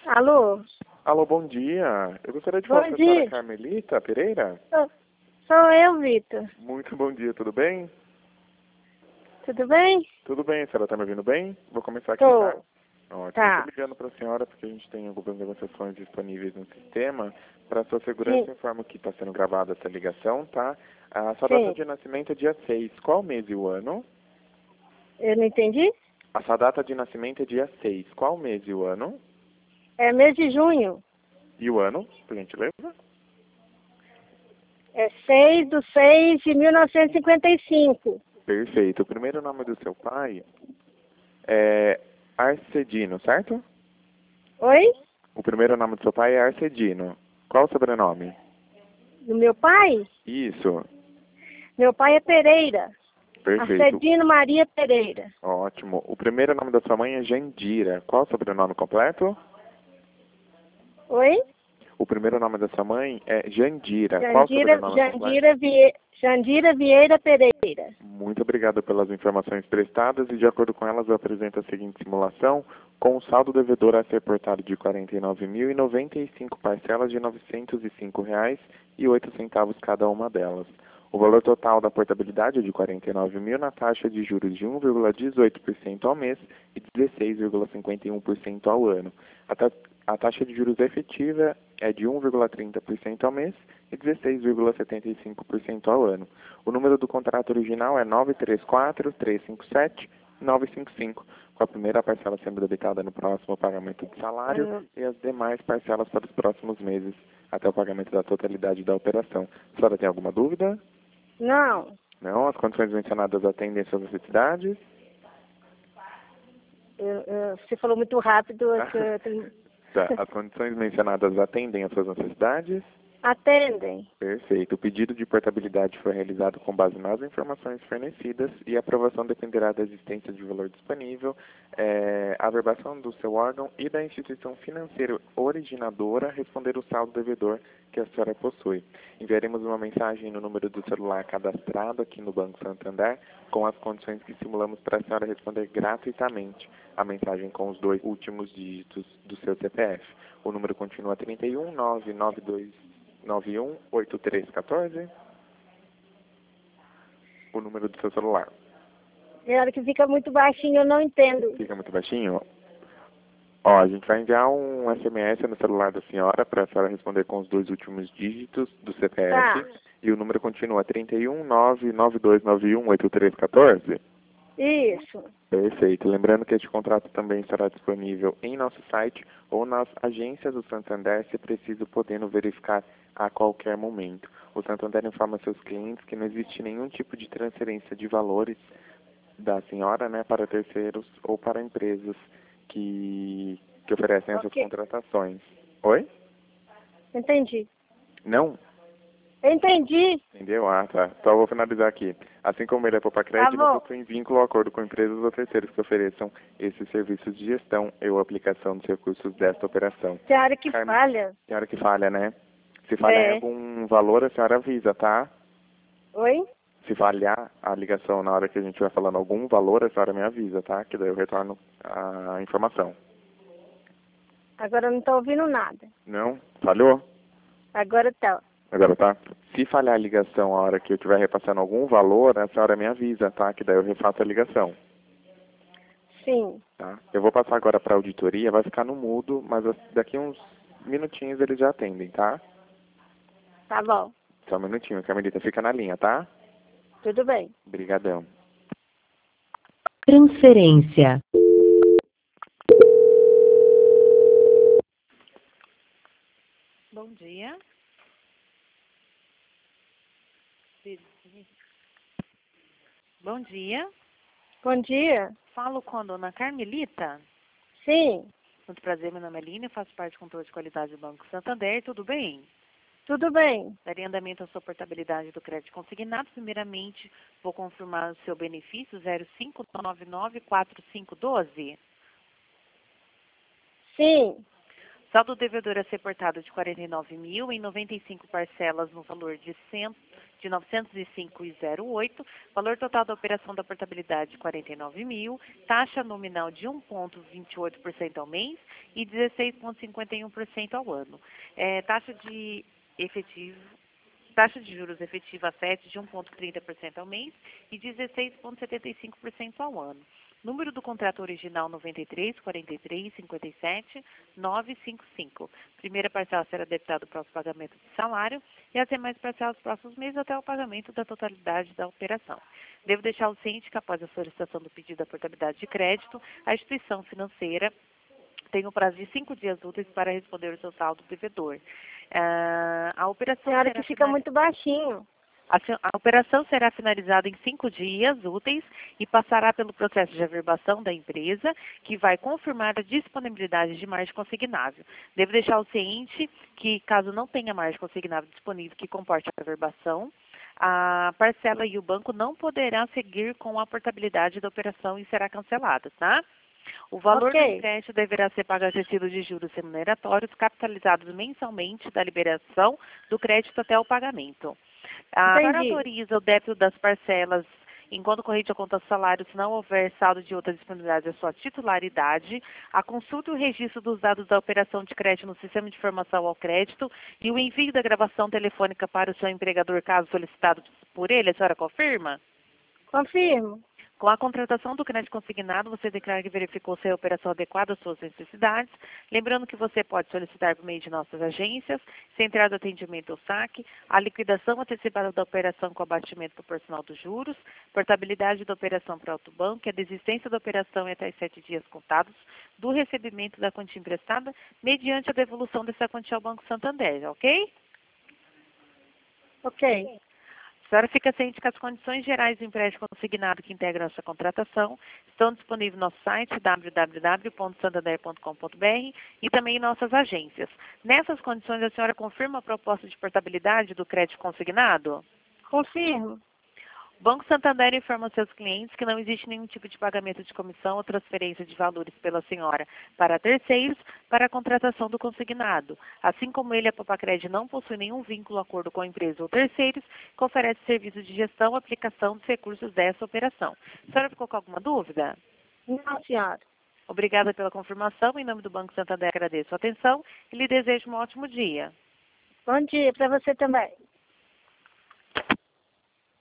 Alô? Alô, bom dia. Eu gostaria de Bom falar com a senhora dia. Carmelita Pereira. Sou eu, Vitor. Muito bom dia, tudo bem? Tudo bem? Tudo bem, a senhora está me ouvindo bem? Vou começar aqui, Tô. tá? Ótimo. Tá. Estou ligando para a senhora porque a gente tem algumas negociações disponíveis no sistema. Para sua segurança, Sim. informo que está sendo gravada essa ligação, tá? A sua Sim. data de nascimento é dia 6. Qual o mês e o ano? Eu não entendi? A sua data de nascimento é dia 6. Qual o mês e o ano? É mês de junho. E o ano, por gentileza? É 6/6/1955. Perfeito. O primeiro nome do seu pai é Arcedino, certo? Oi? O primeiro nome do seu pai é Arcedino. Qual o sobrenome? Do meu pai? Isso. Meu pai é Pereira. Perfeito. Arcedino Maria Pereira. Ótimo. O primeiro nome da sua mãe é Jandira. Qual o sobrenome completo? Oi? O primeiro nome da sua mãe é Jandira. Qual o sobrenome completo? Jandira Vieira Pereira. Muito obrigado pelas informações prestadas e de acordo com elas eu apresento a seguinte simulação com o saldo devedor a ser portado de R$ 49.095 parcelas de R$ 905,08 cada uma delas. O valor total da portabilidade é de 49.000 na taxa de juros de 1,18% ao mês e 16,51% ao ano. A taxa de juros efetiva é de 1,30% ao mês e 16,75% ao ano. O número do contrato original é 934-357-955, com a primeira parcela sendo debitada no próximo pagamento de salário e as demais parcelas para os próximos meses, até o pagamento da totalidade da operação. A senhora tem alguma dúvida? Não. Não? As condições mencionadas atendem às suas necessidades? Você falou muito rápido. Tá. As condições mencionadas atendem às suas necessidades? Atendem. Perfeito. O pedido de portabilidade foi realizado com base nas informações fornecidas e a aprovação dependerá da existência de valor disponível, a averbação do seu órgão e da instituição financeira originadora responder o saldo devedor que a senhora possui. Enviaremos uma mensagem no número do celular cadastrado aqui no Banco Santander com as condições que simulamos para a senhora responder gratuitamente a mensagem com os 2 últimos dígitos do seu CPF. O número continua 31992918314. O número do seu celular. É hora que fica muito baixinho, eu não entendo. Fica muito baixinho? Ó, a gente vai enviar um SMS no celular da senhora para a senhora responder com os 2 últimos dígitos do CPF. Tá. E o número continua 31992918314. Isso. Perfeito. Lembrando que este contrato também estará disponível em nosso site ou nas agências do Santander, se preciso, podendo verificar a qualquer momento. O Santander informa seus clientes que não existe nenhum tipo de transferência de valores da senhora, né, para terceiros ou para empresas que oferecem essas contratações. Oi? Entendi. Não? Entendi. Entendeu? Ah, tá. Só vou finalizar aqui. Assim como ele é crédito, não possui em vínculo ou acordo com empresas ou terceiros que ofereçam esses serviços de gestão ou aplicação dos recursos desta operação. Tem hora que falha. Tem hora que falha, né? Se falhar algum valor, a senhora avisa, tá? Oi? Se falhar a ligação na hora que a gente vai falando algum valor, a senhora me avisa, tá? Que daí eu retorno a informação. Agora eu não estou ouvindo nada. Não? Falhou? Agora tá. Agora tá? Se falhar a ligação a hora que eu estiver repassando algum valor, a senhora me avisa, tá? Que daí eu refaço a ligação. Sim. Tá? Eu vou passar agora para a auditoria, vai ficar no mudo, mas daqui uns minutinhos eles já atendem, tá? Tá bom. Só um minutinho, Carmelita, fica na linha, tá? Tudo bem. Obrigadão. Transferência. Bom dia. Bom dia. Bom dia. Falo com a dona Carmelita. Sim. Muito prazer, meu nome é Línia, faço parte do controle de qualidade do Banco Santander. Tudo bem? Tudo bem. Daria andamento à sua portabilidade do crédito consignado. Primeiramente, vou confirmar o seu benefício 05994512. Sim. Saldo devedor a ser portado de R$ 49.000 em 95 parcelas no valor de de 905,08, valor total da operação da portabilidade 49.000, taxa nominal de 1,28% ao mês e 16,51% ao ano. Taxa de juros efetiva FET de 1,30% ao mês e 16,75% ao ano. Número do contrato original 93 43 57 955. Primeira parcela será debitada para o pagamento de salário e as demais parcelas dos próximos meses até o pagamento da totalidade da operação. Devo deixar o ciente que após a solicitação do pedido da portabilidade de crédito, a instituição financeira tem um prazo de 5 dias úteis para responder o seu saldo devedor. A operação Senhora, que fica muito baixinho. A operação será finalizada em 5 dias úteis e passará pelo processo de averbação da empresa, que vai confirmar a disponibilidade de margem consignável. Devo deixar o ciente que, caso não tenha margem consignável disponível que comporte a averbação, a parcela e o banco não poderão seguir com a portabilidade da operação e será cancelada, tá? O valor do empréstimo deverá ser pago a recibo de juros remuneratórios capitalizados mensalmente da liberação do crédito até o pagamento. Agora autoriza o débito das parcelas enquanto corrente a conta salário, se não houver saldo de outra disponibilidade da sua titularidade, a consulta e o registro dos dados da operação de crédito no sistema de informação ao crédito e o envio da gravação telefônica para o seu empregador, caso solicitado por ele. A senhora confirma? Confirmo. Com a contratação do crédito consignado, você declara que verificou se a operação adequada às suas necessidades. Lembrando que você pode solicitar por meio de nossas agências, central de atendimento ou saque, a liquidação antecipada da operação com abatimento proporcional dos juros, portabilidade da operação para autobanco, a desistência da operação em até 7 dias contados do recebimento da quantia emprestada, mediante a devolução dessa quantia ao Banco Santander, ok? Ok. A senhora fica ciente que as condições gerais do empréstimo consignado que integram essa contratação estão disponíveis no nosso site www.santander.com.br e também em nossas agências. Nessas condições, a senhora confirma a proposta de portabilidade do crédito consignado? Confirmo. O Banco Santander informa aos seus clientes que não existe nenhum tipo de pagamento de comissão ou transferência de valores pela senhora para terceiros para a contratação do consignado. Assim como ele, a Papacred não possui nenhum vínculo, acordo com a empresa ou terceiros, que oferece serviço de gestão e aplicação dos recursos dessa operação. A senhora ficou com alguma dúvida? Não, senhora. Obrigada pela confirmação. Em nome do Banco Santander, agradeço a atenção e lhe desejo um ótimo dia. Bom dia para você também.